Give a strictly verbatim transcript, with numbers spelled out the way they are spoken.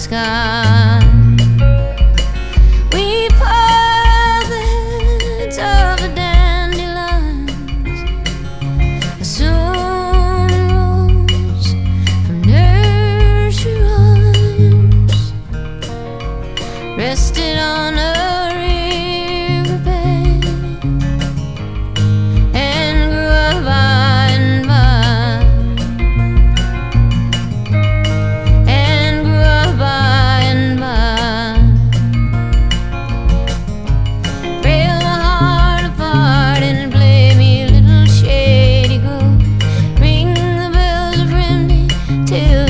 sky. We pilots of the dandelions soon rose from nursery rhymes, rested on a riverbed and grew up by and by, and grew up by and by. Break my heart apart and play me a little shady gold. Ring the bells of Rimney till